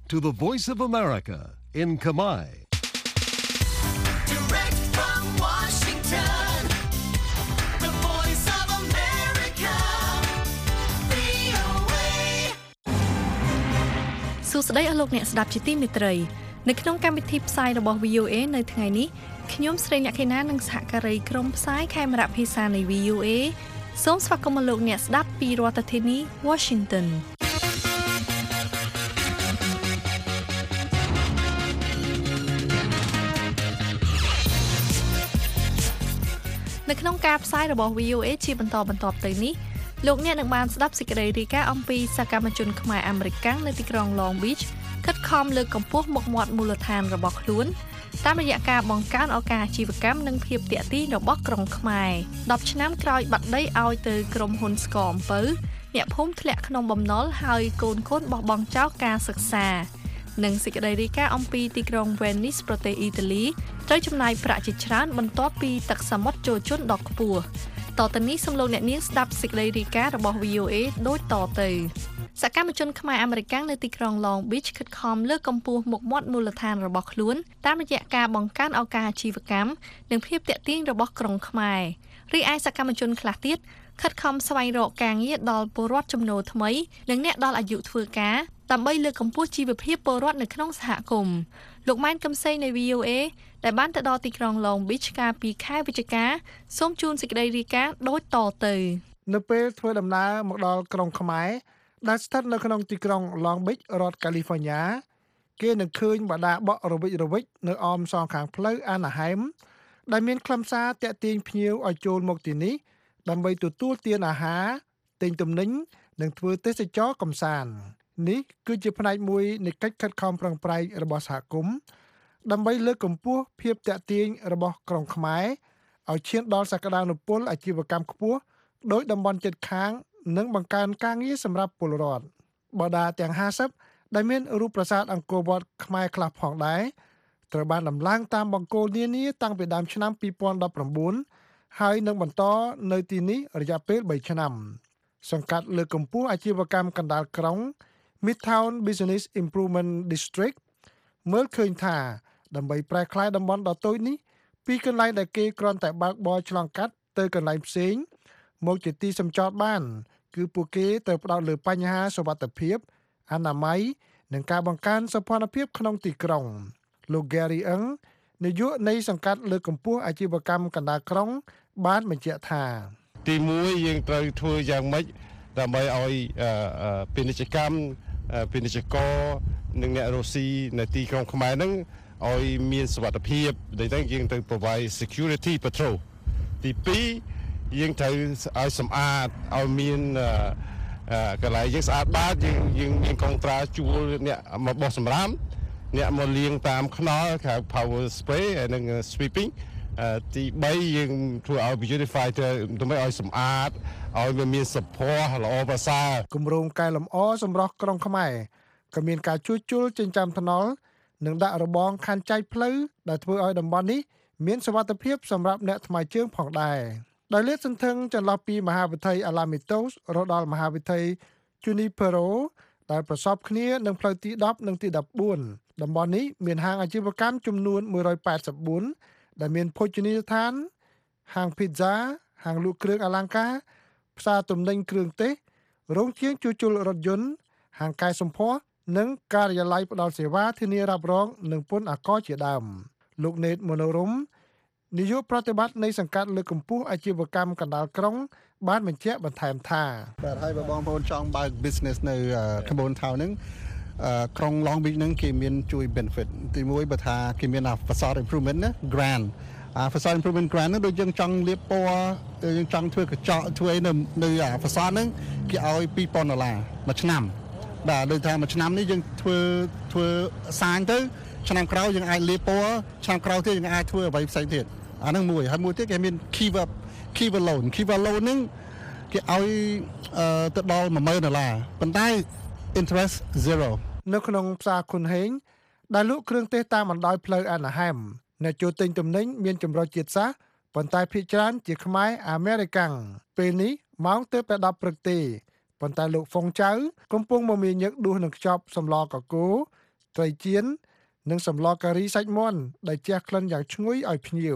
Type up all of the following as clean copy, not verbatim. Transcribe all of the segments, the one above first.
to the Voice of America in Khmer. Direct from Washington, the Voice of America, VOA. សួស្តីអស់លោកអ្នកស្ដាប់ជាទីមេត្រីនៅក្នុងកម្មវិធីផ្សាយរបស់ VOA នៅថ្ងៃនេះខ្ញុំស្រីអ្នកខេណានិងសហការីក្រុមផ្សាយខេមរៈភាសានៃ VOA សូមស្វាគមន៍លោកអ្នកស្ដាប់ពីរដ្ឋធានី Washingtonនៅក្នុងការផ្សាយរបស់ VOA ជាបន្តបន្ទាប់ទៅនេះលោកអ្នកនឹងបានស្ដាប់សេចក្តីរាយការណ៍អំពីសកម្មជនខ្មែរអាមេរិកនៅទីក្រុង Long Beach ខិតខំលើកកម្ពស់មុខមាត់មូលដ្ឋានរបស់ខ្លួនតាមរយៈការបង្កើនឱកាសអាជីវកម្មនិងភាពទាក់ទាញរបស់ក្រុងខ្មែរ10ឆ្នាំក្រោយបាត់ដីឲ្យទៅក្រុមហ៊ុនស្ករអំពៅអ្នកភូមិធ្លាក់ក្នុងបំណុលហើយកូនកូនបោះបង់ចោលការសិក្សានិងសេចក្តីរាយការណ៍អំពីទីក្រុង Venice ប្រទេសអ៊ីតាលីត្រូវចំណាយប្រាក់ជាច្រើនបន្ទាប់ពីទឹកសមុទ្រចូលជន់ដ៏ខ្ពស់តទៅនេះសូមលោកអ្នកនាងស្ដាប់សេចក្តីរាយការណ៍របស់ VOA ដូចតទៅសកម្មជនខ្មែរអាមេរិកនៅទីក្រុង Long Beach ខិតខំលើកកម្ពស់មុខមាត់មូលដ្ឋានរបស់ខ្លួនតាមរយៈការបង្កើនឱកាសអាជីវកម្មនិងភាពទាក់ទាញរបស់ក្រុងខ្មែររីឯសកម្មជនខ្លះទៀតខិតខំស្វែងរកការងារដល់ពលរដ្ឋចំណូលថ្មីនិងអ្នកដល់អាយុធ្វើការដើម្បីលើកកម្ពស់ជីវភាពពលរដ្ឋនៅក្នុងសហគមន៍លោកម៉ែនកឹមសីនៃ VOA ដែលបានទៅដល់ទីក្រុង Long Beach កាលពីខែវិច្ឆិកាសូមជូនសេចក្តីរាយការណ៍ដូចតទៅនៅពេលធ្វើដំណើរមកដល់ក្រុងខ្មែរដែលស្ថិតនៅក្នុងទីក្រុង Long Beach រដ្ឋ California គេនឹងឃើញបដាបក់រវិចរវិចនៅអមសងខាងផ្លូវ Anaheim ដែលមានខ្លឹមសារទាក់ទាញភ្ញៀវឲ្យចូលមកទីនេះដើម្បីទទួលទានអាហារទិញទំនិញនិងធ្វើទេសចរណ៍កម្សាន្តនេះគឺជាផ្នែកមួយនៃកិច្ចខិតខំប្រឹងប្រែងរបស់សហគមន៍ដើម្បីលើកកម្ពស់ភាពទាក់ទាញរបស់ក្រុងខ្មែរឲ្យឈានដល់សក្តានុពលអាជីវកម្មខ្ពស់ដោយតំបន់ជិតខាងនិងបង្កើនការងារសម្រាប់ពលរដ្ឋបដាទាំង50ដែលមានរូបប្រាសាទអង្គរវត្តខ្មែរខ្លះផងដែរត្រូវបានដំឡើងតាមបង្គោលនានាតាំងពីដើមឆ្នាំ2019ហើយនឹងបន្តនៅទីនេះរយៈពេល3ឆ្នាំសង្កាត់លើកកម្ពស់អាជីវកម្មកណ្ដាលក្រុង Midtown Business Improvement District មើលឃើញថាដើម្បីប្រែក្លាយតំបន់ដ៏តូចនេះពីកន្លែងដែលគេគ្រាន់តែបើកបរឆ្លងកាត់ទៅកន្លែងផ្សេងមកជាទីសម្ចតបានគឺពួកគេត្រូវផ្ដោតលើបញ្ហាសុវត្ថិភាពអនាម័យនិងការបង្កើនសោភ័ណភាពក្នុងទីក្រុងលោក Gary Ng នាយកនៃសង្កាត់លើកកម្ពស់អាជីវកម្មកណ្ដាលក្រុងបានបញ្ជាក់ថាទី1យើងត្រូវធ្វើយ៉ាងម៉េចដើម្បីឲ្យពាណិជ្ជកម្មពាណិជ្ជករនិងអ្នករស់ស៊ីនៅទីក្រុងខ្មែរហ្នឹងឲ្យមានសុវត្ថិភាពដូចហ្នឹងយើងត្រូវ provide security patrol ទី2យើងត្រូវឲ្យសម្អាតឲ្យមានកន្លែងយើងស្អាតបាតយើងមានកងត្រាជួលអ្នកមកបោះសម្រាមអ្នកមកលាងតាមខ្នល់ហៅ power spray ហើយនិង sweeping ទី3យើងធ្វើឲ្យ beautify ដើម្បីឲ្យសម្អាតឲ្យវាមានសភ័ណល្អប្រសើរគម្រោងកែលម្អសម្រស់ក្រុងខ្មែរក៏មានការជួសជុលចិញ្ចើមថ្នល់និងដាក់របងខណ្ឌចែកផ្លូវដែលធ្វើឲ្យតំបន់នេះមានសុវត្ថិភាពសម្រាប់អ្នកថ្មើរជើងផងដែរដោយលាតសន្ធឹងចន្លោះពីមហាវិថី Alamitos រហូតដល់មហាវិថី Junipero ដែលប្រសពគ្នានឹងផ្លូវទី10និងទី14តំបន់នេះមានហាងអាជីវកម្មចំនួន184ដែលមានភោជនីយដ្ឋានហាង pizza ហាងលក់គ្រឿងអលង្ការផ្សារទំនិញគ្រឿងទេសរោងជាងជួសជុលរថយន្តហាងកែសម្ផស្សនិងការិយាល័យផ្ដល់សេវាធានារ៉ាប់រងនិងពន្ធអាករជាដើមលោកណេតម៉ូណូរុំនាយកប្រតិបត្តិនៃសង្កាត់លើកកម្ពស់អាជីវកម្មកណ្ដាលក្រុងបានបញ្ជាក់បន្ថែមថាបាទហើយបងប្អូនចង់បើក business នៅ Carbon Town ហ្នឹងក្រុង Long Beach ហ្នឹងគេមានជួយ benefit ទី1បើថាគេមាន facade improvement ណា grant facade improvement grant ហ្នឹងដូចយើងចង់លាបពណ៌យើងចង់ធ្វើកញ្ចក់ធ្វើអីនៅ facade ហ្នឹងគេឲ្យ$2,000មួយឆ្នាំបាទដូចថាមួយឆ្នាំនេះយើងធ្វើសាញទៅឆ្នាំក្រោយយើងអាចលាបពណ៌ឆ្នាំក្រោយទៀតយើងអាចធ្វើអ្វីផ្សេងទៀតអាហ្នឹងមួយហើយមួយទៀតគេមាន Kiva loan ហ្នឹងគេឲ្យទៅដល់$10,000ប៉ុន្តែ interest 0 នៅក្នុងផ្សារគុនហេងដែលលក់គ្រឿងទេសតាមបណ្ដោយផ្លូវអាណាហែមអ្នកចូលទិញទំនិញមានចម្រុះជាតិសាសន៍ប៉ុន្តែភាគច្រើនជាខ្មែរអាមេរិកាំងពេលនេះម៉ោងទើបតែ10ព្រឹកទេប៉ុន្តែលោកហ្វុងចៅកំពុងមមាញឹកដួសនឹងខ្ចប់សម្លកកូរត្រីចៀននិងសម្លការីសាច់មាន់ដែលជះក្លិនយ៉ាងឈ្ងុយឲ្យភ្ញៀវ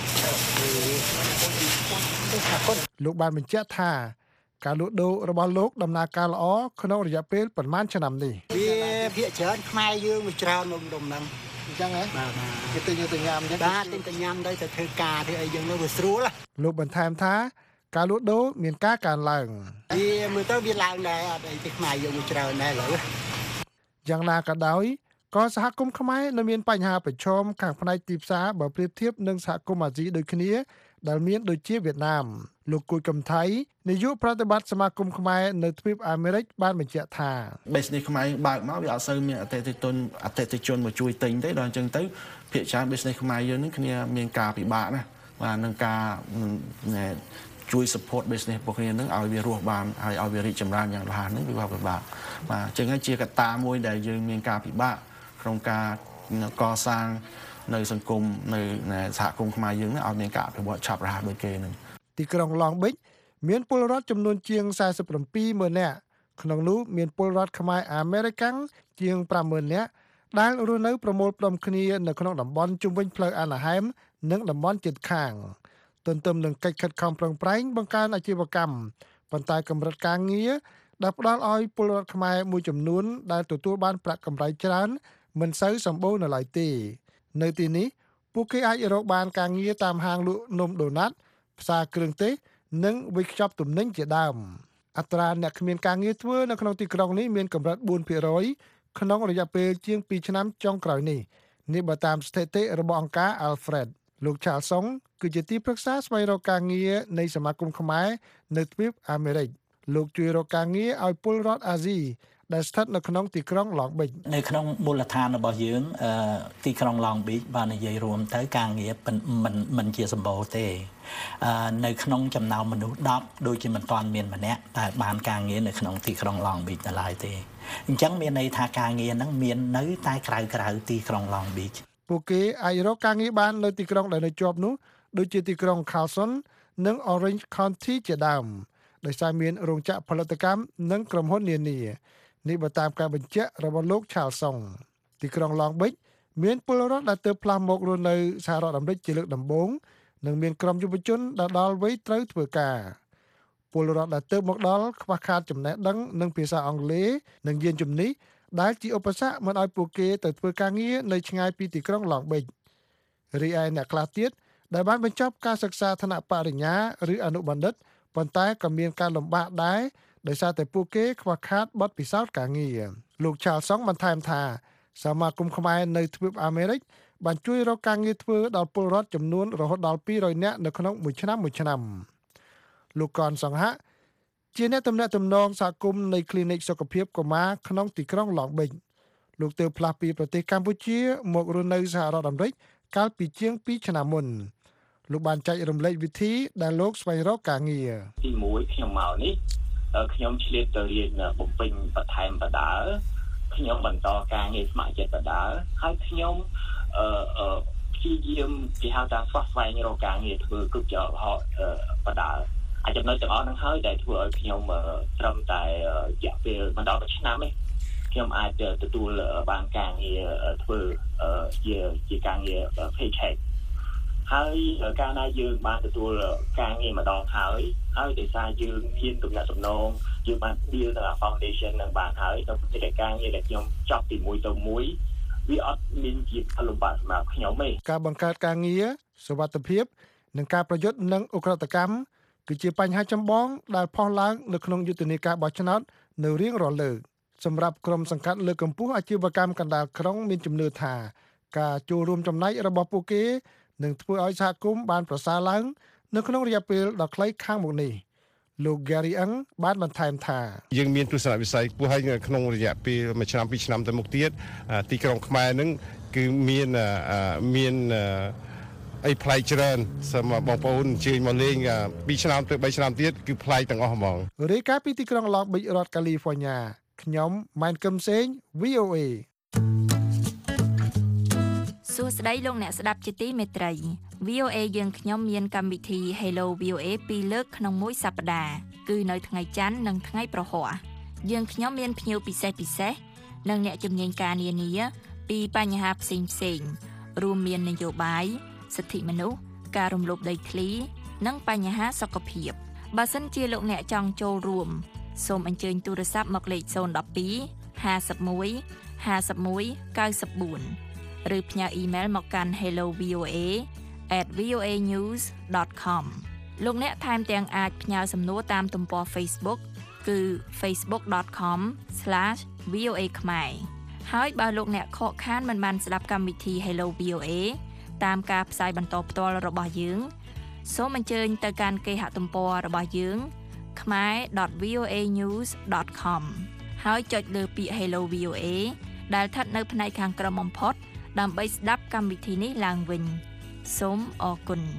លោកបានបញ្ជាក់ថាការលក់ដូររបស់លោកដំណើរការល្អក្នុងរយៈពេលប្រមាណឆ្នាំនេះវាភាគច្រើនខ្មែរយើងមួយច្រើននំហ្នឹងអញ្ចឹងហ៎បាទគេទិញទៅញ៉ាំអញ្ចឹងបាទទិញទៅញ៉ាំទៅធ្វើការធ្វើអីយ៉ាងនោះវាស្រួលលោកបន្ថែមថាការលក់ដូរមានការកើនឡើងវាមើលទៅវាឡើងដែរអត់អីទេខ្មែរយើងមួយច្រើនដែរឥឡូវយ៉ាងណាក៏ដោយក៏សហគមន៍ខ្មែរនៅមានបញ្ហាប្រឈមខាងផ្នែកទីផ្សារបើប្រៀបធៀបនឹងសហគមន៍អាស៊ីដូចគ្នាដែលមានដូចជាវៀតណាមលោកគួយកំថៃនាយកប្រតិបត្តិសមាគមខ្មែរនៅទ្វីបអាមេរិកបានបញ្ជាក់ថា business ខ្មែរបើកមកវាអត់សូវមានអតិថិជនមកជួយទិញទេដល់អញ្ចឹងទៅភាគច្រើន business ខ្មែរយើងនឹងគ្នាមានការពិបាកណាបាទនឹងការជួយ support business របស់គ្នានឹងឲ្យវារស់បានហើយឲ្យវារីកចម្រើនយ៉ាងរហ័សនឹងវាពិបាកបាទអញ្ចឹងហើយជាកត្តាមួយដែលយើងមានការពិបាកក្នុងការកសាងនៅសង្គមនៅសហគមន៍ខ្មែរយើងនឹងឲ្យមានការអភិវឌ្ឍឆាប់រហ័សដូចគេនឹងទីក្រុងឡង់ប៊ិចមានពលរដ្ឋចំនួនជាង 47,000 នាក់ក្នុងនោះមានពលរដ្ឋខ្មែរអាមេរិកាំងជាង 50,000 នាក់ដែលរស់នៅប្រមូលផ្តុំគ្នានៅក្នុងតំបន់ជុំវិញផ្លូវអាណាហែមនិងតំបន់ជិតខាងទន្ទឹមនឹងកិច្ចខិតខំប្រឹងប្រែងបង្កើនអាជីវកម្មប៉ុន្តែកម្រិតការងារដែលផ្ដល់ឲ្យពលរដ្ឋខ្មែរមួយចំនួនដែលទទួលបានប្រាក់កម្រៃច្រើនមិនសូវសម្បូរនៅឡើយទេនៅទីនេះពួកគេអាចរកបានការងារតាមហាងលក់នំដូណាត់ផ្សារគ្រឿងទេសនិងវេចខ្ចប់ទំនិញជាដើមអត្រាអ្នកគ្មានការងារធ្វើនៅក្នុងទីក្រុងនេះមានកម្រិត 4% ក្នុងរយៈពេលជាង2ឆ្នាំចុងក្រោយនេះបើតាមស្ថិតិរបស់អង្គការ Alfred លោកឆាលសុងគឺជាទីប្រឹក្សាស្វែងរកការងារនៃសមាគមខ្មែរនៅទ្វីបអាមេរិកលោកជួយរកការងារឲ្យពលរដ្ឋអាស៊ីដែលស្ថិតនៅក្នុងទីក្រុងឡង់ប៊ិចនៅក្នុងមូលដ្ឋានរបស់យើងទីក្រុងឡង់ប៊ិចបាននិយាយរួមទៅការងារមិនជាសម្បូរទេនៅក្នុងចំណោមមនុស្ស10ដូចជាមិនទាន់មានម្នាក់ដែលបានការងារនៅក្នុងទីក្រុងឡង់ប៊ិចនៅឡើយទេអញ្ចឹងមានន័យថាការងារហ្នឹងមាននៅតែក្រៅទីក្រុងឡង់ប៊ិចពួកគេអាចរកការងារបាននៅទីក្រុងដែលនៅជាប់នោះដូចជាទីក្រុង Carson និង Orange County ជាដើមដោយសារមានរោងចក្រផលិតកម្មនិងក្រុមហ៊ុននានានេះបើតាមការបញ្ជាក់របស់លោកឆាលសុងទីក្រុងឡង់ប៊ិចមានពលរដ្ឋដែលទើបផ្លាស់មករស់នៅសហរដ្ឋអាមេរិកជាលើកដំបូងនិងមានក្រុមយុវជនដែលដល់វ័យត្រូវធ្វើការពលរដ្ឋដែលទើបមកដល់ខ្វះខាតចំណេះដឹងនិងភាសាអង់គ្លេសនិងយានជំនិះដែលជាឧបសគ្គមិនឲ្យពួកគេទៅធ្វើការងារនៅឆ្ងាយពីទីក្រុងឡង់ប៊ិចរីឯអ្នកខ្លះទៀតដែលបានបញ្ចប់ការសិក្សាថ្នាក់បរិញ្ញាឬអនុបណ្ឌិតប៉ុន្តែក៏មានការលំបាកដែរដោយសារតែពួកគេខ្វះខាតបទពិសោធន៍ការងារលោកឆាលសុងបន្ថែមថាសមាគមខ្មែរនៅទ្វីបអាមេរិកបានជួយរកការងារធ្វើដល់ពលរដ្ឋចំនួនរហូតដល់200នាក់នៅក្នុងមួយឆ្នាំលោកកនសង្ហៈជាអ្នកទំនាក់ទំនងសហគមន៍នៃ Clinic សុខភាពកុមារក្នុងទីក្រុងឡង់ប៊ិចលោកទើបផ្លាស់ពីប្រទេសកម្ពុជាមករស់នៅសហរដ្ឋអាមេរិកកាលពីជាង2ឆ្នាំមុនលោកបានចែករំលែកវិធីដែលលោកស្វែងរកការងារទី1ខ្ញុំមកនេះខ្ញុំឆ្លៀតទៅរៀនបំពេញបន្ថែមបដាខ្ញុំបន្តការងារស្ម័គ្រចិត្តបដាហើយខ្ញុំព្យាយាមគេហៅថាស្វែងរកការងារធ្វើគ្រប់ជាបដាអាចចំណុចទាំងអស់ហ្នឹងហើយដែលធ្វើឲ្យខ្ញុំត្រឹមតែរយៈពេលមិនដល់1ឆ្នាំទេខ្ញុំអាចទទួលបានការងារធ្វើជាការងារ paycheck ហើយកាលណាយើងបានទទួលការងារម្ដងហើយដោយសារយើងមានទំនាក់ទំនងយើងបាន deal ទៅ foundation នឹងបានហើយទៅកិច្ចការងារដែលខ្ញុំចប់ពី1ទៅ1វាអត់មានជាលំបាកសម្រាប់ខ្ញុំទេការបង្កើតការងារសុវត្ថិភាពនិងការប្រយុទ្ធនឹងឧក្រិដ្ឋកម្មគឺជាបញ្ហាចម្បងដែលផុសឡើងនៅក្នុងយុទ្ធនាការបោះឆ្នោតនៅរៀងរាល់លើកសម្រាប់ក្រុមសង្កាត់លើកកម្ពស់អាជីវកម្មកណ្ដាលក្រុងមានជំនឿថាការចូលរួមចំណែករបស់ពួកគេនឹងធ្វើឲ្យសហគមន៍បានប្រសើរឡើងនៅក្នុងរយៈពេលដ៏ខ្លីខាងមុខនេះលោក Gary Ng បានបន្ថែមថាយើងមានទស្សនវិស័យខ្ពស់ហើយក្នុងរយៈពេល1ឆ្នាំ2ឆ្នាំទៅមុខទៀតទីក្រុងខ្មែរនឹងគឺមានអីប្លែកច្រើនសម្រាប់បងប្អូនអញ្ជើញមកលេង2ឆ្នាំទៅ3ឆ្នាំទៀតគឺប្លែកទាំងអស់ហ្មងរាយការណ៍ពីទីក្រុងឡង់ប៊ិចរដ្ឋ California ខ្ញុំម៉ែនកឹមសេង VOA សួស្តីលោកអ្នកស្ដាប់ជាទីមេត្រី VOA យើងខ្ញុំមានកម្មវិធី Hello VOA 2លើកក្នុងមួយសប្តាហ៍គឺនៅថ្ងៃច័ន្ទនិងថ្ងៃប្រហ័សយើងខ្ញុំមានភ្ញៀវពិសេសនិងអ្នកជំនាញការនានាពីបញ្ហាផ្សេងៗរួមមាននយោបាយសិទ្ធិមនុស្សការរំលោភដីធ្លីនិងបញ្ហាសុខភាពបើសិនជាលោកអ្នកចង់ចូលរួមសូមអញ្ជើញទូរស័ព្ទមកលេខ012 51 51 94 ឬផ្ញើអ៊ីមែលមកកាន់ hellovoa@voanews.com លោកអ្នកថែមទាំងអាចផ្ញើសំណួរតាមទំព័រ Facebook គឺ facebook.com/voa ខ្មែរហើយបើលោកអ្នកខកខានមិនបានស្ដាប់កម្មវិធី Hello VOA តាមការផ្សាយបន្តផ្ទាល់របស់យើងសូមអញ្ជើញទៅកាន់គេហទំព័ររបស់យើង khmer.voanews.com ហើយចុចលើពាក្យ Hello VOA ដែលស្ថិតនៅផ្នែកខាងក្រោមបំផុតដើម្បីស្ដាប់កម្មវិធីនេះឡើងវិញសូមអរគុណ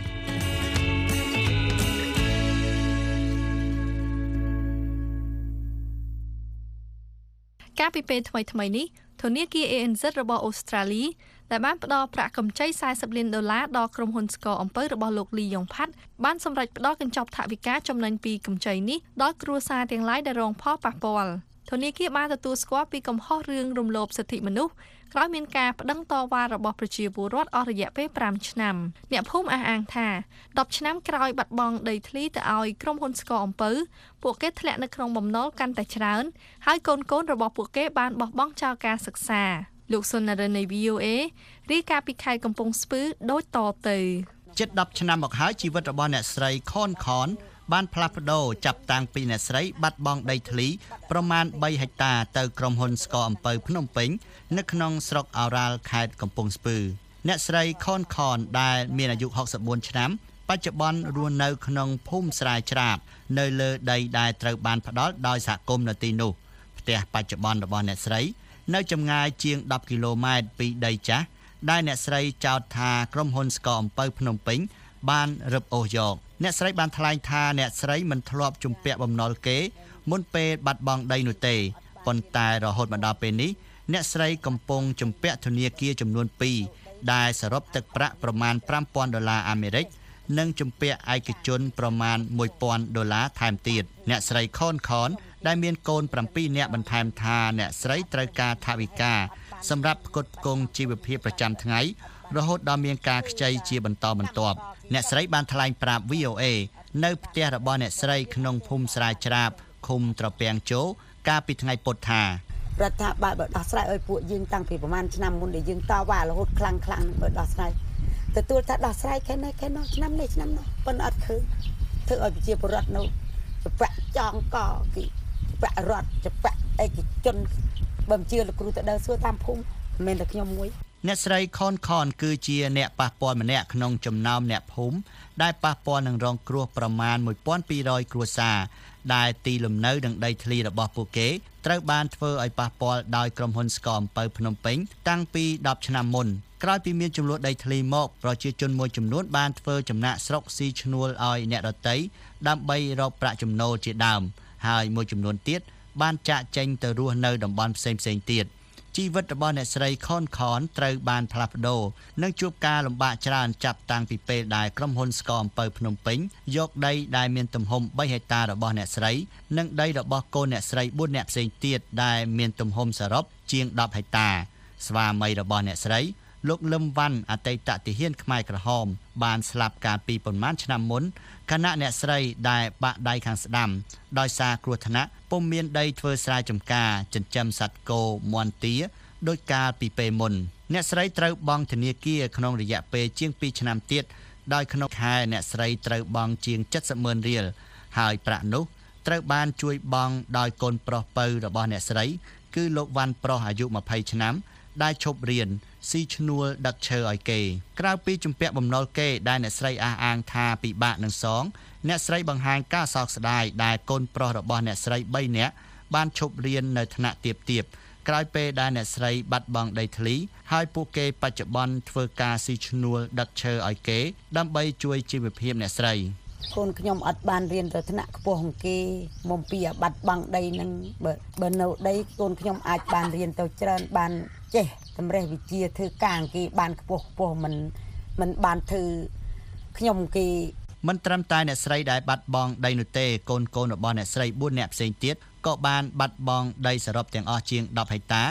ការពីពេលថ្មីៗនេះធនាគារ ANZ របស់អូស្ត្រាលីដែលបានផ្ដល់ប្រាក់កម្ចី$40 លានដល់ក្រុមហ៊ុនស្ករអំពៅរបស់លោកលីយ៉ុងផាត់បានសម្រេចផ្ដល់កញ្ចប់ថវិកាចំណេញពីកម្ចីនេះដល់គ្រួសារទាំងឡាយដែលរងផលប៉ះពាល់ធនាគារបានទទួលស្គាល់ពីកំហុសរឿងរំលោភសិទ្ធិមនុស្សក្រោយមានការប្តឹងតវ៉ារបស់ប្រជាពលរដ្ឋអស់រយៈពេល5ឆ្នាំអ្នកភូមិអះអាងថា10ឆ្នាំក្រោយបាត់បង់ដីធ្លីទៅឲ្យក្រុមហ៊ុនស្ករអំពៅពួកគេធ្លាក់នៅក្នុងបំណុលកាន់តែច្រើនហើយកូនៗរបស់ពួកគេបានបោះបង់ចោលការសិក្សាលោកសុននរិននៃ VOA រាយការណ៍ពីខេត្តកំពង់ស្ពឺដូចតទៅជិត10ឆ្នាំមកហើយជីវិតរបស់អ្នកស្រីខនបានផ្លាស់ប្ដូរចាប់តាំងពីអ្នកស្រីបាត់បង់ដីធ្លីប្រមាណ3ហិកតាទៅក្រុមហ៊ុនស្ករអំពៅភ្នំពេញនៅក្នុងស្រុកអូរ៉ាល់ខេត្តកំពង់ស្ពឺអ្នកស្រីខនដែលមានអាយុ64ឆ្នាំបច្ចុប្បន្នរស់នៅក្នុងភូមិស្រែច្រាបនៅលើដីដែលត្រូវបានផ្ដល់ដោយសហគមន៍នៅទីនោះផ្ទះបច្ចុប្បន្នរបស់អ្នកស្រីនៅចម្ងាយជាង10គីឡូម៉ែត្រពីដីចាស់ដែលអ្នកស្រីចោទថាក្រុមហ៊ុនស្ករអំពៅភ្នំពេញបានរឹបអូសយកអ្នកស្រីបានថ្លែងថាអ្នកស្រីមិនធ្លាប់ជំពាក់បំណុលគេមុនពេលបាត់បង់ដីនោះទេប៉ុន្តែរហូតមកដល់ពេលនេះអ្នកស្រីកំពុងជំពាក់ធនាគារចំនួន2ដែលសរុបទឹកប្រាក់ប្រមាណ$5,000អាមេរិកនិងជំពាក់ឯកជនប្រមាណ$1,000ថែមទៀតអ្នកស្រីខនដែលមានកូន7នាក់បន្ថែមថាអ្នកស្រីត្រូវការថវិកាសម្រាប់ផ្គត់ផ្គង់ជីវភាពប្រចាំថ្ងៃរហូតដល់មានការខ្ចីជាបន្តបន្ទាប់អ្នកស្រីបានថ្លែងប្រាប់ VOA នៅផ្ទះរបស់អ្នកស្រីក្នុងភូមិស្រែច្រាបឃុំត្រពាំងជោកាលពីថ្ងៃពុធថារដ្ឋាភិបាលបើដោះស្រាយឲ្យពួកយើងតាំងពីប្រហែលឆ្នាំមុនដែលយើងតវ៉ារហូតខ្លាំងនឹងបើដោះស្រាយទទួលថាដោះស្រាយខែនេះឆ្នាំនេះប៉ុន្តែអត់ឃើញធ្វើឲ្យប្រជាពលរដ្ឋនៅច្បាក់ចង់កគីច្បាក់រដ្ឋច្បាក់ឯកជនបើមិនជឿលោកគ្រូទៅដើរសួរតាមភូមិមិនមែនតែខ្ញុំមួយអ្នកស្រីខនគឺជាអ្នកប៉ះពាល់ម្នាក់ក្នុងចំណោមអ្នកភូមិដែលប៉ះពាល់នឹងរងគ្រោះប្រមាណ1200គ្រួសារដែលទីលំនៅនិងដីធ្លីរបស់ពួកគេត្រូវបានធ្វើឲ្យប៉ះពាល់ដោយក្រុមហ៊ុនស្ករអំពៅភ្នំពេញតាំងពី10ឆ្នាំមុនក្រោយពីមានចំនួនដីធ្លីមកប្រជាជនមួយចំនួនបានធ្វើចំណាក់ស្រុកស៊ីឈ្នួលឲ្យអ្នកដទៃដើម្បីរកប្រាក់ចំណូលជាដើមហើយមួយចំនួនទៀតបានចាកចេញទៅរស់នៅតំបន់ផ្សេងទៀតជីវិតរបស់អ្នកស្រីខនត្រូវបានផ្លាស់ប្ដូរនិងជួបការលំបាកច្រើនចាប់តាំងពីពេលដែលក្រុមហ៊ុនស្ករអំពៅភ្នំពេញយកដីដែលមានទំហំ3ហិកតារបស់អ្នកស្រីនិងដីរបស់កូនអ្នកស្រី4នាក់ផ្សេងទៀតដែលមានទំហំសរុបជាង10ហិកតាស្វាមីរបស់អ្នកស្រីលោកលឹមវ៉ាន់អតីតទាហានខ្មែរក្រហមបានស្លាប់កាលពីប្រមាណឆ្នាំមុនខណៈអ្នកស្រីដែលបាក់ដៃខាងស្ដាំដោយសារគ្រោះថ្នាក់ពុំមានដីធ្វើស្រែចម្ការចិញ្ចឹមសត្វគោមាន់ទាដោយកាលពីពេលមុនអ្នកស្រីត្រូវបង់ធនាគារក្នុងរយៈពេលជាង2ឆ្នាំទៀតដោយក្នុងខែអ្នកស្រីត្រូវបង់ជាង70,000រៀលហើយប្រាក់នោះត្រូវបានជួយបង់ដោយកូនប្រុសពៅរបស់អ្នកស្រីគឺលោកវ៉ាន់ប្រុសអាយុ20ឆ្នាំដែលឈប់រៀនស៊ីឈ្នួលដឹកឈើឲ្យគេក្រៅពីជំពាក់បំណុលគេដែលអ្នកស្រីអះអាងថាពិបាកនឹងសងអ្នកស្រីបង្ហាញការសោកស្ដាយដែលកូនប្រុសរបស់អ្នកស្រី3នាក់បានឈប់រៀននៅថ្នាក់ទាបក្រោយពេលដែលអ្នកស្រីបាត់បង់ដីធ្លីហើយពួកគេបច្ចុប្បន្នធ្វើការស៊ីឈ្នួលដឹកឈើឲ្យគេដើម្បីជួយជីវភាពអ្នកស្រីកូនខ្ញុំអត់បានរៀនទៅថ្នាក់ខ្ពស់ของគេមុំពីបាត់បង់ដីនឹងបើនៅដីកូនខ្ញុំអាចបានរៀនទៅច្រើនបានចេះតម្រេះវិជ្ជាធ្វើការគេបានខ្ពស់មិនបានធ្វើខ្ញុំគេមិនត្រឹមតែអ្នកស្រីដែលបាត់បង់ដីនោះទេកូនរបស់អ្នកស្រី4នាក់ផ្សេងទៀតក៏បានបាត់បង់ដីសរុបទាំងអស់ជាង10ហិកតា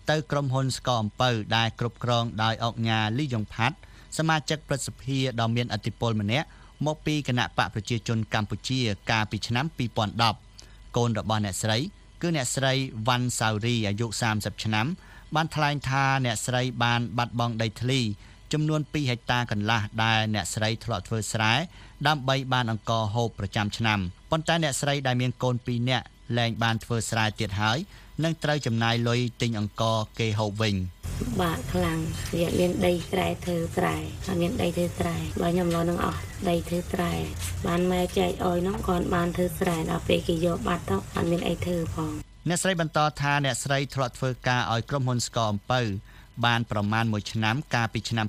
ទៅក្រុមហ៊ុនស្ករអំពៅដែលគ្រប់គ្រងដោយអុកញ៉ាលីយ៉ុងផាត់សមាជិកប្រសិទ្ធិដ៏មានឥទ្ធិពលម្នាក់មកពីគណៈបកប្រជាជនកម្ពុជាកាលពីឆ្នាំ2010កូនរបស់អ្នកស្រីគឺអ្នកស្រីវ៉ាន់សាវរីអាយុ30ឆ្នាំបានថ្លែងថាអ្នកស្រីបានបាត់បង់ដីធ្លីចំនួន2ហិកតាកន្លះដែលអ្នកស្រីធ្លាប់ធ្វើស្រែដើម្បីបានអង្ករហូបប្រចាំឆ្នាំប៉ុន្តែអ្នកស្រីដែលមានកូន2នាក់លែងបានធ្វើស្រែទៀតហើយនឹងត្រូវចំណាយលុយទិញអង្ករគេហូបវិញបាក់ខ្លាំងវាមានដីស្រែធ្វើស្រែហើយមានដីធ្វើស្រែបើខ្ញុំរនឹងអស់ដីធ្វើស្រែបានម៉ែចែកអុយនោះគាត់បានធ្វើស្រែដល់ពេលគេយកបាត់ទៅអត់មានអីធ្វើផងអ្នកស្រីបន្តថាអ្នកស្រីធ្លាប់ធ្វើការឲ្យក្រុមហ៊ុនស្ករអំពៅបានប្រមាណ1ឆ្នាំកាលពីឆ្នាំ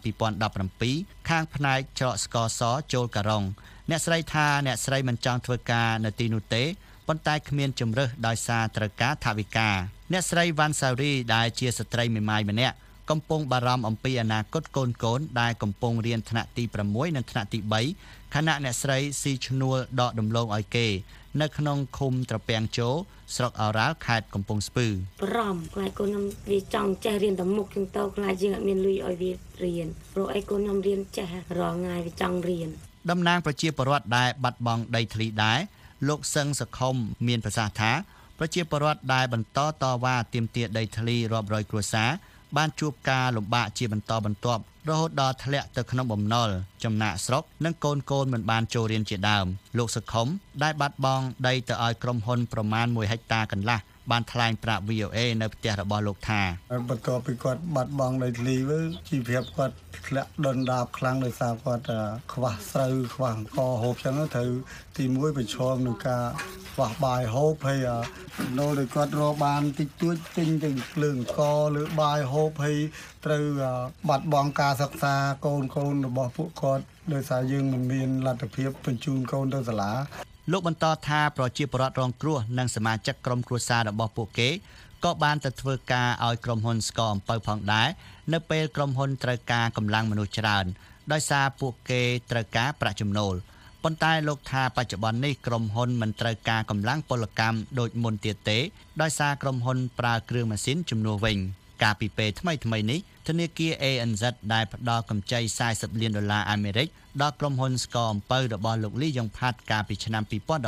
2017ខាងផ្នែកច្រកស្ករសចូលការុងអ្នកស្រីថាអ្នកស្រីមិនចង់ធ្វើការនៅទីនោះទេប៉ុន្តែគ្មានជំរើសដោយសារត្រូវការថវិកាអ្នកស្រីវ៉ាន់សារីដែលជាស្ត្រីមេម៉ាយម្នាក់កំពុងបារម្ភអំពីអនាគតកូនដែលកំពុងរៀនថ្នាក់ទី6និងថ្នាក់ទី3ខណៈអ្នកស្រីស៊ីឈ្នួលដកដំឡូងឲ្យគេនៅក្នុងឃុំត្រពាំងជោស្រុកអូរ៉ាល់ខេត្តកំពង់ស្ពឺប្រំខ្លាចកូនខ្ញុំវាចង់ចេះរៀនទៅមុខជាងទៅខ្លាចយើងអត់មានលុយឲ្យវារៀនព្រោះអីកូនខ្ញុំរៀនចេះរាល់ថ្ងៃវាចង់រៀនតំណាងប្រជាពលរដ្ឋដែលបាត់បង់ដីធ្លីដែរលោកសឹងសខុមមានប្រសាសន៍ថាប្រជាពលរដ្ឋដែលបន្តតវ៉ាទាមទារដីធ្លីរាប់រយគ្រួសារបានជួបការលំបាកជាបន្តបន្ទាប់រហូតដល់ធ្លាក់ទៅក្នុងបំណុលចំណាក់ស្រុកនិងកូនមិនបានចូលរៀនជាដើមលោកសខុមដែលបាត់បង់ដីទៅឲ្យក្រុមហ៊ុនប្រមាណ1ហិកតាកន្លះបានថ្លែងប្រាប់ VOA នៅផ្ទះរបស់លោកថាបន្ទាប់ពីគាត់បាត់បង់ដីធ្លីវិញជីវភាពគាត់ធ្លាក់ដុនដាបខ្លាំងដោយសារគាត់ខ្វះស្រូវខ្វះអង្ករហូបចឹងត្រូវទី1ប្រឈមនឹងការខ្វះបាយហូបហើយនៅដោយគាត់រកបានតិចតួចទិញទៅភ្លើងអង្ករឬបាយហូបហើយត្រូវបាត់បង់ការសិក្សាកូនរបស់ពួកគាត់ដោយសារយើងមិនមានលទ្ធភាពបញ្ជូនកូនទៅសាលាលោកបន្តថាប្រជាពលរដ្ឋរងគ្រោះនិងសមាជិកក្រុមគ្រួសាររបស់ពួកគេក៏បានទៅធ្វើការឲ្យក្រុមហ៊ុនស្ករអំពៅផងដែរនៅពេលក្រុមហ៊ុនត្រូវការកម្លាំងមនុស្សច្រើនដោយសារពួកគេត្រូវការប្រាក់ចំណូលប៉ុន្តែលោកថាបច្ចុប្បន្ននេះក្រុមហ៊ុនមិនត្រូវការកម្លាំងពលកម្មដូចមុនទៀតទេដោយសារក្រុមហ៊ុនប្រើគ្រឿងម៉ាស៊ីនជំនួសវិញកាលពីពេលថ្មីនេះធនាគារ ANZ ដែលផ្ដល់កម្ចី$40 លានអាមេរិកដល់ក្រុមហ៊ុនស្ករអំពៅរបស់លោកលីយ៉ុងផាត់កាលពីឆ្នាំ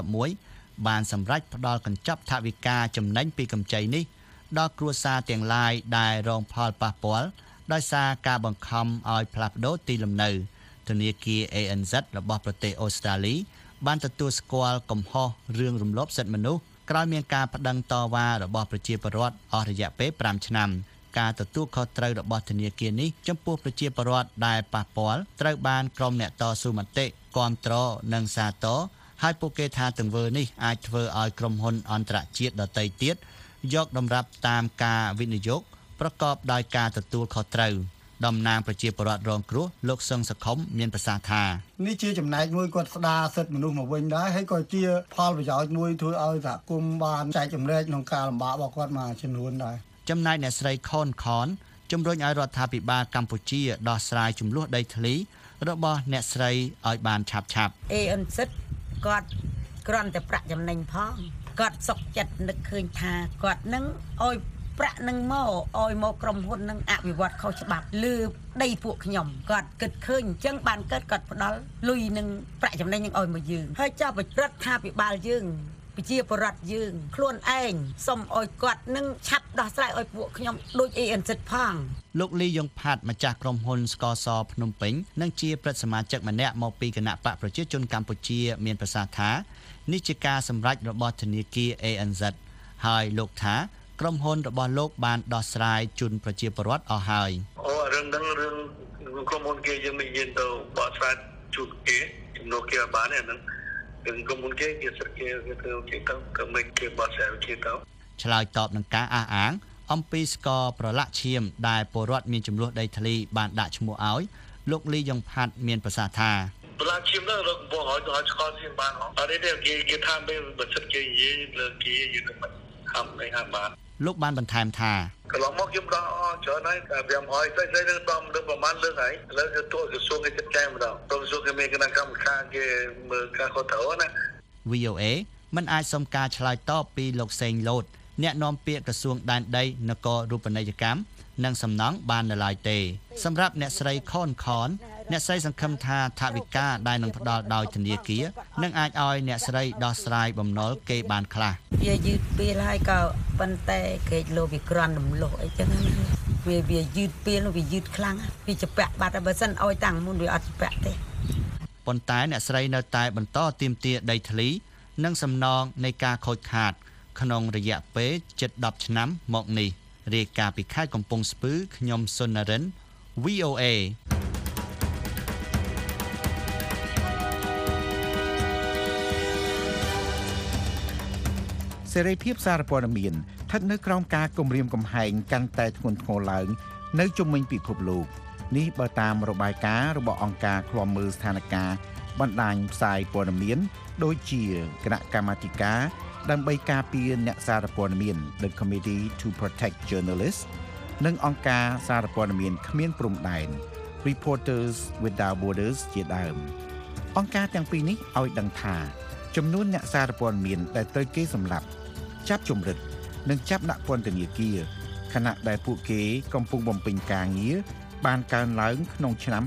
2011បានសម្រេចផ្ដល់កញ្ចប់ថវិកាចំណេញពីកម្ចីនេះដល់គ្រួសារទាំងឡាយដែលរងផលប៉ះពាល់ដោយសារការបង្ខំឲ្យផ្លាស់ប្ដូរទីលំនៅធនាគារ ANZ របស់ប្រទេសអូស្ត្រាលីបានទទួលស្គាល់កំហុសរឿងរំលោភសិទ្ធិមនុស្សក្រោយមានការប្តឹងតវ៉ារបស់ប្រជាពលរដ្ឋអស់រយៈពេល5ឆ្នាំការទទួលខុសត្រូវរបស់ធនាគារនេះចំពោះប្រជាពលរដ្ឋដែលប៉ះពាល់ត្រូវបានក្រុមអ្នកតស៊ូមតិគាំទ្រនិងសាទរហើយពួកគេថាទង្វើនេះអាចធ្វើឲ្យក្រុមហ៊ុនអន្តរជាតិដទៃទៀតយកតម្រាប់តាមការវិនិយោគប្រកបដោយការទទួលខុសត្រូវតំណាងប្រជាពលរដ្ឋរងគ្រោះលោកសឹងសខុមមានប្រសាសន៍ថានេះជាចំណែកមួយគាត់ស្ដារសិទ្ធិមនុស្សមកវិញដែរហើយក៏ជាផលប្រយោជន៍មួយធ្វើឲ្យសហគមន៍បានចែករំលែកក្នុងការលំបាករបស់គាត់មកចំនួនដែរចំណែកអ្នកស្រីខនជំរុញឲ្យរដ្ឋាភិបាលកម្ពុជាដោះស្រាយចំនួនដីធ្លីរបស់អ្នកស្រីឲ្យបានឆាប់ ANCគាត់គ្រាន់តែប្រាក់ចំណេញផងគាត់សុខចិត្តនឹកឃើញថាគាត់នឹងឲ្យប្រាក់នឹងមកឲ្យមកក្រុមហ៊ុននឹងអភិវឌ្ឍខុសច្បាប់លើដីពួកខ្ញុំគាត់គិតឃើញអញ្ចឹងបានគាត់ផ្ដល់លុយនឹងប្រាក់ចំណេញនឹងឲ្យមកយើងហើយចាប់រដ្ឋាភិបាលយើងប្រជាពលរដ្ឋយើងខ្លួនឯងសុំឲ្យគាត់នឹងឆាប់ដោះស្រាយឲ្យពួកខ្ញុំដូច ANC ផងលោកលីយ៉ុងផាត់ម្ចាស់ក្រុមហ៊ុនស្ករសភ្នំពេញនិងជាប្រធានសមាជិកម្នាក់មកពីគណៈបកប្រជាជនកម្ពុជាមានប្រសាសន៍ថានេះជាការសម្រេចរបស់ធនាគារ ANZ ហើយលោកថាក្រុមហ៊ុនរបស់លោកបានដោះស្រាយជូនប្រជាពលរដ្ឋអស់ហើយរឿងក្រុមហ៊ុនគេយើងមិនយានទៅបកស្រាយជូនគេជំនួសគេបានទេហ្នឹងក្រុមហ៊ុនគេសិទ្ធិគេធ្វើគេទៅក៏មិនគេបកស្រាយគេទៅឆ្លើយតបនឹងការអះអាងអំពីស្ករប្រឡាក់ឈាមដែលពលរដ្ឋមានចំនួនដីធ្លីបានដាក់ឈ្មោះឲ្យលោកលីយ៉ុងផាត់មានប្រសាសន៍ថាប្រឡាក់ឈាមទៅរកបងឲ្យស្ករឈាមបានអត់ទេគេថាពេលបើសិទ្ធិគេនិយាយលើគេយល់មិនហាំបានលោកបានបន្ថែមថាកន្លងមកខ្ញុំដល់ច្រើនហើយតែ500ទៅនឹងដល់ប្រហែលលើកហើយឥឡូវទៅក្រសួងគេចាត់ចែងម្ដងក្រសួងគេមានគណៈកម្មការគេមើលការខុសត្រូវណា VOA មិនអាចសុំការឆ្លើយតបពីលោកសេងលូតអ្នកនាំពាក្យក្រសួងដែនដីនគររូបនីយកម្មនិងសំណង់បាននៅឡើយទេសម្រាប់អ្នកស្រីខនអ្នកស្រីសង្ឃឹមថាថវិកាដែលនឹងផ្ដល់ដោយធនាគារនឹងអាចឲ្យអ្នកស្រីដោះស្រាយបំណុលគេបានខ្លះវាយឺតពេលហើយក៏ប៉ុន្តែគេលោវាក្រាន់រំលោះអីចឹងណាវាយឺតពេលវាយឺតខ្លាំងវាចពាក់បាត់ហើយបើសិនឲ្យតាំងមុនវាអត់ចពាក់ទេប៉ុន្តែអ្នកស្រីនៅតែបន្តទាមទារដីធ្លីនិងសំណងនៃការខូចខាតក្នុងរយៈពេលជិត10ឆ្នាំមកនេះរាយការណ៍ពីខេត្តកំពង់ស្ពឺខ្ញុំសុននរិន VOA សេរីភាពសារព័ត៌មានស្ថិតនៅក្រោមការគំរាមកំហែងកាន់តែធ្ងន់ធ្ងរឡើងនៅជុំវិញពិភពលោកនេះបើតាមរបាយការណ៍របស់អង្គការឃ្លាំមើលស្ថានភាពបណ្ដាញផ្សាយព័ត៌មានដូចជាគណៈកម្មាធិការដើម្បីការពារអ្នកសារព័ត៌មាន The Committee to Protect Journalists និងអង្គការសារព័ត៌មានគ្មានព្រំដែន Reporters Without Borders ជាដើមអង្គការទាំងពីរនេះឲ្យដឹងថាចំនួនអ្នកសារព័ត៌មានដែលត្រូវគេសម្លាប់ចាប់ជំរិតនិងចាប់ដាក់ពន្ធនាគារខណៈដែលពួកគេកំពុងបំពេញការងារបានកើនឡើងក្នុងឆ្នាំ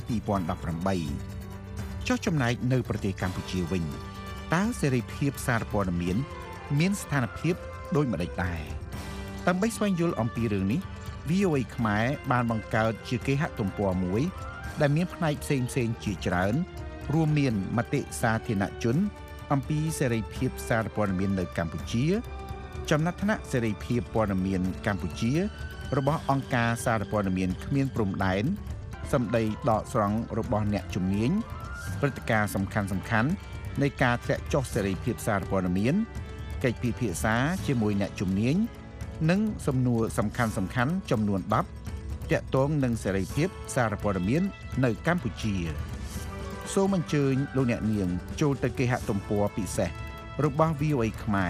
2018ចុះចំណែកនៅប្រទេសកម្ពុជាវិញតើសេរីភាពសារព័ត៌មានស្ថានភាពដូចម្តេចដែរដើម្បីស្វែងយល់អំពីរឿងនេះ VOA ខ្មែរបានបង្កើតជាគេហទំព័រមួយដែលមានផ្នែកផ្សេងៗជាច្រើនរួមមានមតិសាធារណជនអំពីសេរីភាពសារព័ត៌មាននៅកម្ពុជាចំណាត់ថ្នាក់សេរីភាពព័ត៌មានកម្ពុជារបស់អង្គការសារព័ត៌មានគ្មានព្រំដែនសម្ដីដកស្រង់របស់អ្នកជំនាញព្រឹត្តិការណ៍សំខាន់ៗនៃការធ្លាក់ចុះសេរីភាពសារព័ត៌មានកិច្ចពិភាក្សាជាមួយអ្នកជំនាញនិងសំណួរសំខាន់ៗចំនួន10ទាក់ទងនឹងសេរីភាពសារព័ត៌មាននៅកម្ពុជាសូមអញ្ជើញលោកអ្នកនាងចូលទៅគេហទំព័រពិសេសរបស់ VOA ខ្មែរ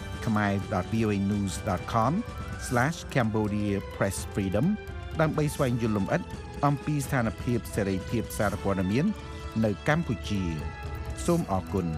khmer.voanews.com/Cambodia Press Freedom ដើម្បីស្វែងយល់លម្អិតអំពីស្ថានភាពសេរីភាពសារព័ត៌មាននៅកម្ពុជាសូមអរគុណ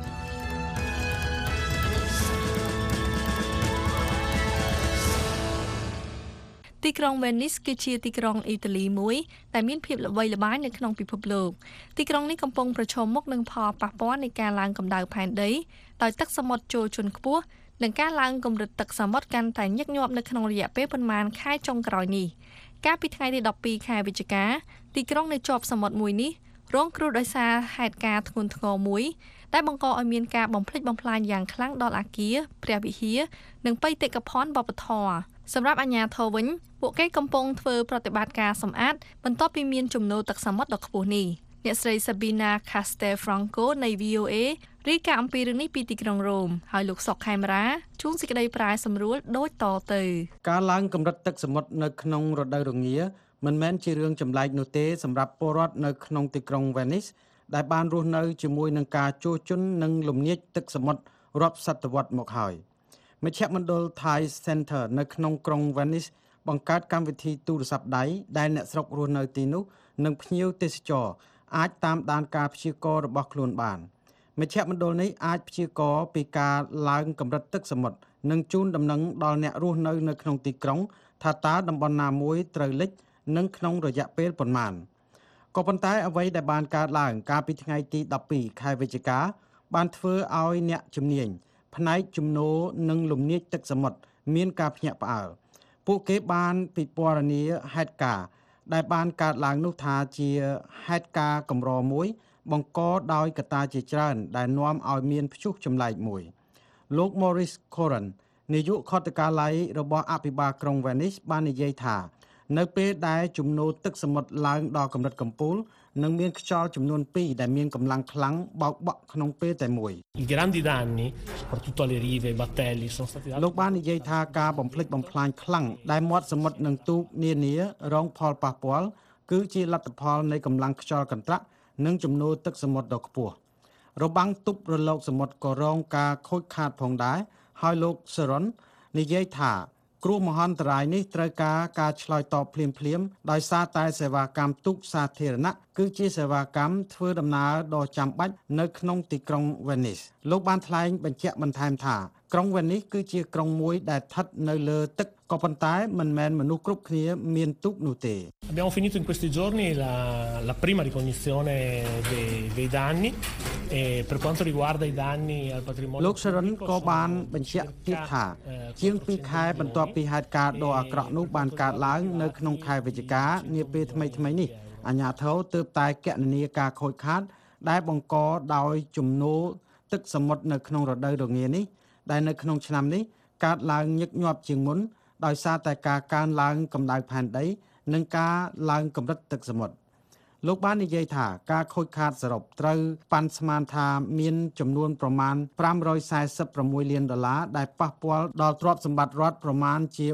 ទីក្រុង Venice គឺជាទីក្រុងអ៊ីតាលីមួយដែលមានភាពល្បីល្បាញនៅក្នុងពិភពលោកទីក្រុងនេះកំពុងប្រឈមមុខនឹងផលប៉ះពាល់នៃការឡើងកម្ដៅផែនដីដោយទឹកសមុទ្រចូលជន់ខ្ពស់និងការឡើងកម្រិតទឹកសមុទ្រកាន់តែញឹកញាប់នៅក្នុងរយៈពេលប៉ុន្មានខែចុងក្រោយនេះកាលពីថ្ងៃទី12ខែវិច្ឆិកាទីក្រុងនៅជាប់សមុទ្រមួយនេះរងគ្រោះដោយសារហេតុការណ៍ធ្ងន់ធ្ងរមួយដែលបង្កឲ្យមានការបំផ្លិចបំផ្លាញយ៉ាងខ្លាំងដល់អគារព្រះវិហារនិងបេតិកភណ្ឌវប្បធម៌សម្រាប់អាជ្ញាធរវិញពួកគេកំពុងធ្វើប្រតិបត្តិការសម្អាតបន្ទាប់ពីមានជំនោរទឹកសមុទ្រដ៏ខ្ពស់នេះអ្នកស្រី Sabina Castelfranco នៃ VOA រាយការណ៍អំពីរឿងនេះពីទីក្រុងរ៉ូមហើយលោកសុកខេមរាជួនសេចក្តីប្រាយសម្រួលដូចតទៅការឡើងកម្រិតទឹកសមុទ្រនៅក្នុងរដូវរងាមិនមែនជារឿងចម្លែកនោះទេសម្រាប់ពលរដ្ឋនៅក្នុងទីក្រុង Venice ដែលបានរស់នៅជាមួយនឹងការជួសជុលនិងលំនាចទឹកសមុទ្ររាប់សតវត្សរ៍មកហើយមជ្ឈមណ្ឌល Thai Center នៅក្នុងក្រុង Venice បង្កើតកម្មវិធីទូរស័ព្ទដៃដែលអ្នកស្រុករស់នៅទីនោះនិងភ្ញៀវទេសចរអាចតាមដានការព្យាករណ៍របស់ខ្លួនបានមជ្ឈមណ្ឌលនេះអាចព្យាករណ៍ពីការឡើងកម្រិតទឹកសមុទ្រនិងជូនដំណឹងដល់អ្នករស់នៅក្នុងទីក្រុងថាតើតំបន់ណាមួយត្រូវលិចនិងក្នុងរយៈពេលប៉ុន្មានក៏ប៉ុន្តែអ្វីដែលបានកើតឡើងកាលពីថ្ងៃទី12ខែវិច្ឆិកាបានធ្វើឲ្យអ្នកជំនាញផ្នែកជំនោរនិងលំនាចទឹកសមុទ្រមានការភ្ញាក់ផ្អើលពួកគេបានពិពណ៌នាហេតុការណ៍ដែលបានកើតឡើងនោះថាជាហេតុការណ៍កម្រមួយបង្កដោយកត្តាជាច្រើនដែលនាំឲ្យមានព្យុះចម្លែកមួយលោក Maurice Coran នាយកខុទ្ទកាល័យរបស់អភិបាលក្រុង Venice បាននិយាយថានៅពេលដែលជំនោរទឹកសមុទ្រឡើងដល់កម្រិតកំពូលនឹងមានខ្យល់ចំនួន2ដែលមានកម្លាំងខ្លាំងបោកបក់ក្នុងពេលតែមួយ I grandi danni soprattutto alle rive ai battelli sono stati លោកបាននិយាយថាការបំផ្លិចបំផ្លាញខ្លាំងដែលមាត់សមុទ្រនិងទូកនានារងផលប៉ះពាល់គឺជាលទ្ធផលនៃកម្លាំងខ្យល់កន្ត្រាក់និងជំនោរទឹកសមុទ្រដ៏ខ្ពស់របាំងទប់រលកសមុទ្រក៏រងការខូចខាតផងដែរហើយលោក Seron និយាយថាគ្រោះមហន្តរាយនេះត្រូវការឆ្លើយតបភ្លាមៗដោយសារតែសេវាកម្មទូកសាធារណៈគឺជាសេវាកម្មធ្វើដំណើរដ៏ចាំបាច់នៅក្នុងទីក្រុង Venice លោកបានថ្លែងបញ្ជាក់បន្ថែមថាក្រុងវ៉េនីសគឺជាក្រុងមួយដែលស្ថិតនៅលើទឹកក៏ប៉ុន្តែមិនមែនមនុស្សគ្រប់គ្នាមានទូកនោះទេ Abbiamo finito in questi giorni la prima ricognizione dei danni e per quanto riguarda i danni al patrimonio លោក Sharon ក៏បានបញ្ជាក់ទៀតថាជាង2ខែបន្ទាប់ពីហេតុការណ៍ដ៏អាក្រក់នោះបានកើតឡើងនៅក្នុងខែវិច្ឆិកានាពេលថ្មីៗនេះអាជ្ញាធរទើបតែគណនាការខូចខាតដែលបង្កដោយជំនោរទឹកសមុទ្រនៅក្នុងរដូវរងានេះដែលនៅក្នុងឆ្នាំនេះកើតឡើងញឹកញាប់ជាងមុនដោយសារតែការកើនឡើងកម្ដៅផែនដីនិងការឡើងកម្រិតទឹកសមុទ្រលោកបាននិយាយថាការខូចខាតសរុបត្រូវប៉ាន់ស្មានថាមានចំនួនប្រមាណ$546 លានដែលប៉ះពាល់ដល់ទ្រព្យសម្បត្តិរដ្ឋប្រមាណជា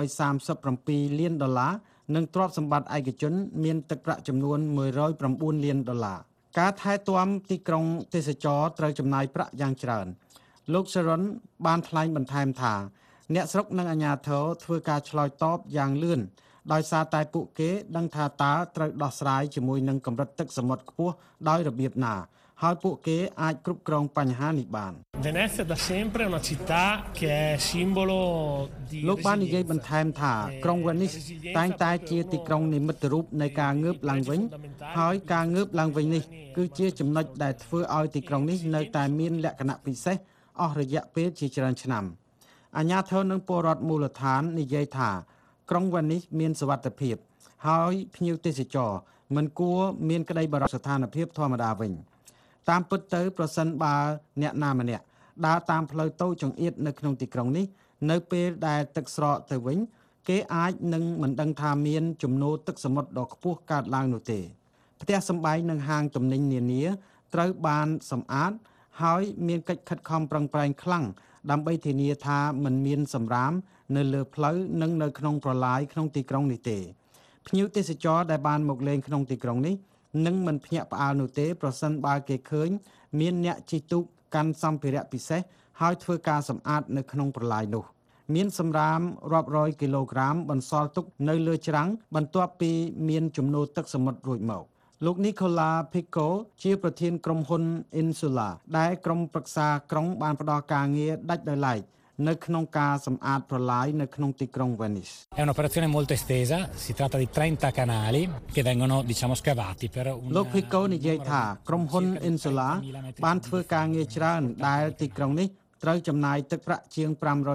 $437 លាននិងទ្រព្យសម្បត្តិឯកជនមានទឹកប្រាក់ចំនួន$109 លានការថែទាំទីក្រុងទេសចរត្រូវចំណាយប្រាក់យ៉ាងច្រើនលោក Sharon បានថ្លែងបន្ថែមថាអ្នកស្រុកនិងអាជ្ញាធរធ្វើការឆ្លើយតបយ៉ាងលឿនដោយសារតែពួកគេដឹងថាតើត្រូវដោះស្រាយជាមួយនឹងកម្រិតទឹកសមុទ្រខ្ពស់ដោយរបៀបណាហើយពួកគេអាចគ្រប់គ្រងបញ្ហានេះបាន Venezia da sempre è una città che è simbolo di លោកបាននិយាយបន្ថែមថាក្រុង Venice តែងតែជាទីក្រុងនិមិត្តរូបនៃការងើបឡើងវិញហើយការងើបឡើងវិញនេះគឺជាចំណុចដែលធ្វើឲ្យទីក្រុងនេះនៅតែមានលក្ខណៈពិសេសអស់រយៈពេលជាច្រើនឆ្នាំអាជ្ញាធរនិងពលរដ្ឋមូលដ្ឋាននិយាយថាក្រុង Venice មានសុវត្ថិភាពហើយភ្ញៀវទេសចរមិនគួរមានក្តីបារម្ភស្ថានភាពធម្មតាវិញតាមពិតទៅប្រសិនបើអ្នកណាម្នាក់ដើរតាមផ្លូវតូចចង្អៀតនៅក្នុងទីក្រុងនេះនៅពេលដែលទឹកស្រកទៅវិញគេអាចនឹងមិនដឹងថាមានជំនោរទឹកសមុទ្រដ៏ខ្ពស់កើតឡើងនោះទេផ្ទះសម្បែងនិងហាងទំនិញនានាត្រូវបានសម្អាតហើយមានកិច្ចខិតខំប្រឹងប្រែងខ្លាំងដើម្បីធានាថាមិនមានសម្រាមនៅលើផ្លូវនិងនៅក្នុងប្រឡាយក្នុងទីក្រុងនេះទេភ្ញៀវទេសចរដែលបានមកលេងក្នុងទីក្រុងនេះនឹងមិនភ្ញាក់ផ្អើលនោះទេប្រសិនបើគេឃើញមានអ្នកជិះទូកកាន់សម្ភារៈពិសេសហើយធ្វើការសម្អាតនៅក្នុងប្រឡាយនោះមានសម្រាមរាប់រយគីឡូក្រាមបន្សល់ទុកនៅលើច្រាំងបន្ទាប់ពីមានជំនោរទឹកសមុទ្ររួចមកលោក Nicola Pico ជាប្រធានក្រុមហ៊ុន Insula ដែលក្រុមប្រឹក្សាក្រុងបានផ្ដល់ការងារដាច់ដោយឡែកនៅក្នុងការសម្អាតប្រឡាយនៅក្នុងទីក្រុង Venice. È un'operazione molto estesa, si tratta di 30 canali che vengono, diciamo, scavati per un លោក Pico និយាយថាក្រុមហ៊ុន Insula បានធ្វើការងារច្រើនដែលទីក្រុងនេះត្រូវចំណាយទឹកប្រាក់ជាង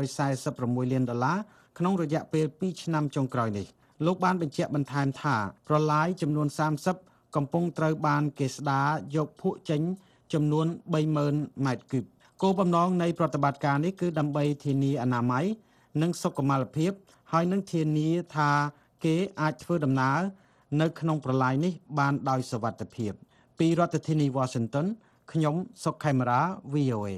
$546 លានក្នុងរយៈពេល2ឆ្នាំចុងក្រោយនេះលោកបានបញ្ជាក់បន្ថែមថាប្រឡាយចំនួន30កំពុងត្រូវបានគេស្ដារយកភក់ចេញចំនួន30,000ម៉ែត្រគូបគោលបំណងនៃប្រតិបត្តិការនេះគឺដើម្បីធានាអនាម័យនិងសុខុមាលភាពហើយនឹងធានាថាគេអាចធ្វើដំណើរនៅក្នុងប្រឡាយនេះបានដោយសុវត្ថិភាពពីរដ្ឋធានី Washington ខ្ញុំសុកខេមរា VOA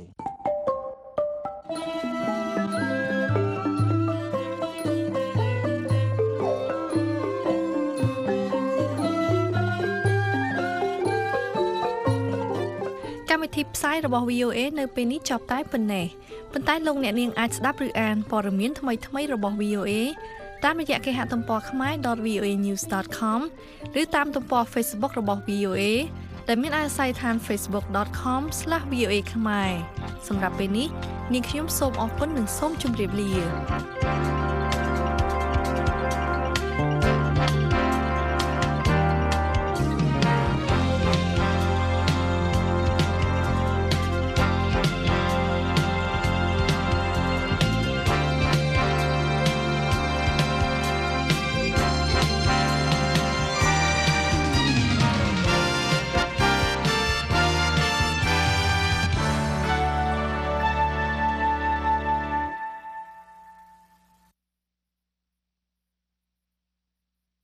កម្មវិធីផ្សាយរបស់ VOA នៅពេលនេះចប់តែប៉ុណ្ណេះប៉ុន្តែលោកអ្នកនាងអាចស្ដាប់ឬអានព័ត៌មានថ្មីៗរបស់ VOA តាមរយៈគេហទំព័រ khmer.voanews.com ឬតាមទំព័រ Facebook របស់ VOA ដែលមានអាស័យដ្ឋាន facebook.com/VOA ខ្មែរសម្រាប់ពេលនេះនាងខ្ញុំសូមអរគុណនិងសូមជម្រាបលា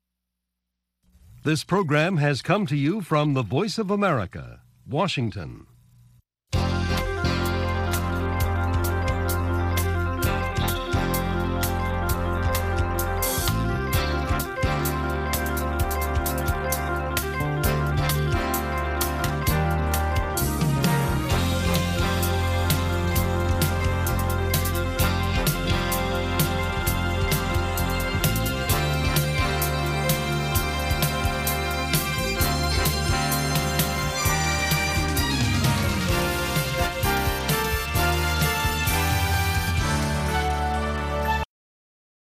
This program has come to you from the Voice of America, Washington.